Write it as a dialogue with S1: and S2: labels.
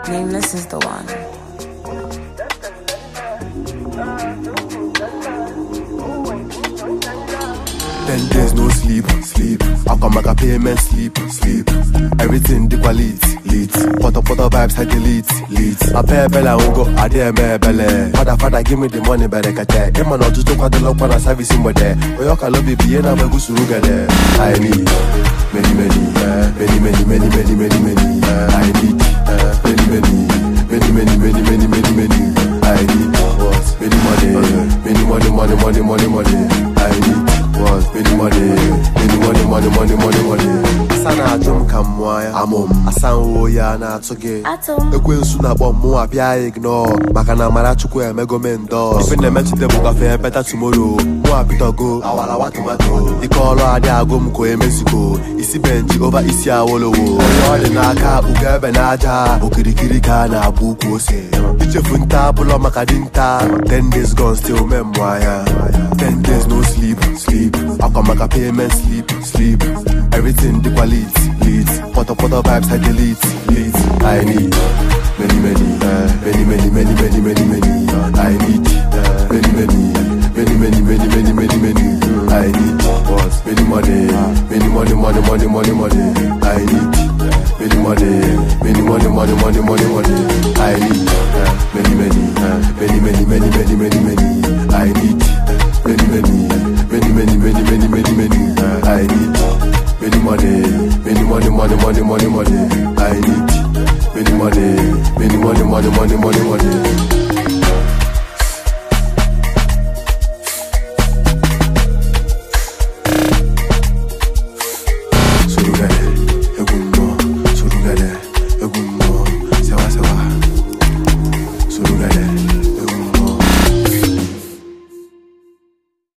S1: Nameless is the one.
S2: 10 days no sleep. I come make a payment sleep. Everything the quality, lit. Photo vibes I delete. I pay bella ungo, I dare me belle. Father, give me the money, better catch it. Emma not just look at the lock when I service in my day. Or you can love it, be and I'm a good sugar there. I need many. I need many. I need I need what? Many money. I need what? Many money. Sana atom kamwaya amom asanwo ya na atoge ekwensu na bom mo apia ignore makana mara chukwu emego mendo even na mechi dem go fe better tomorrow mo apito go awala wa tomato ikolo ade agom ko emesiko isi benji over isi awolowo oyo de na aka ugebe na aja okirikiri ka na abuku ose ichefu nta bulo makadinta 10 days gone still memwaya 10 days no sleep akamaka payment sleep everything the quality leads. Photo vibes I delete. I need many. I need many. I need what? Many money. I need many money. I need many. I need many. I need many money. I need many money.